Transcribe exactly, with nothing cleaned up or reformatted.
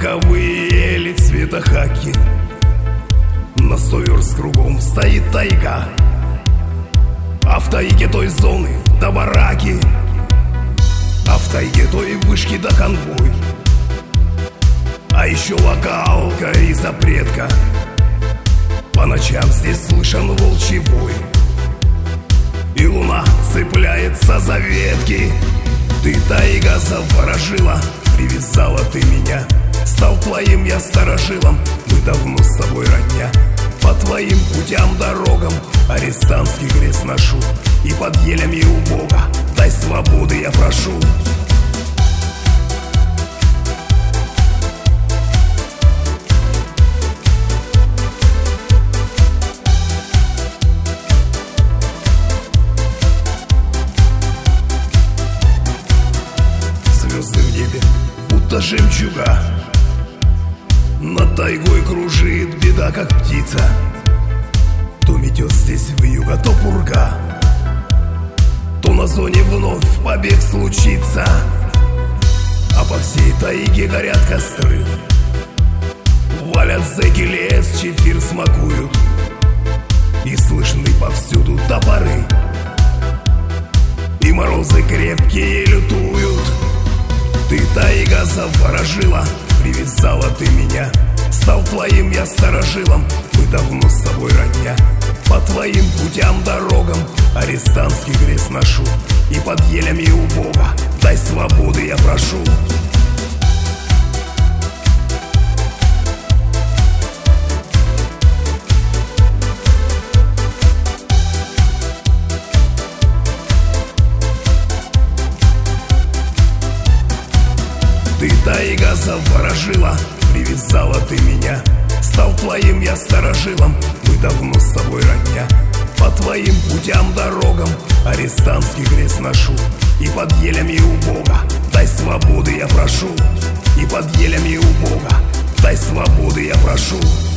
Вековые ели цвета хаки, на сто верст кругом стоит тайга, а в тайге той зоны до бараки, а в тайге той вышки до конвой, а еще локалка и запретка. По ночам здесь слышен волчий вой, и луна цепляется за ветки. Ты, тайга, заворожила, привязала ты меня, стал твоим я старожилом, мы давно с тобой родня. По твоим путям, дорогам арестантский крест ношу, и под елями у Бога дай свободы я прошу. Звезды в небе, будто жемчуга, над тайгой кружит беда, как птица. То метет здесь вьюга, то пурга, то на зоне вновь побег случится. А по всей тайге горят костры, валят зэки лес, чефир смакуют, и слышны повсюду топоры, и морозы крепкие лютуют. Ты, тайга, заворожила, привязала ты меня, стал твоим я старожилом, мы давно с тобой родня. По твоим путям, дорогам арестантский крест ношу, и под елями у Бога дай свободы я прошу. Ты, тайга, заворожила, привязала ты меня, стал твоим я старожилом, мы давно с тобой родня. По твоим путям, дорогам арестантский крест ношу, и под елями у Бога дай свободы я прошу, и под елями у Бога дай свободы я прошу.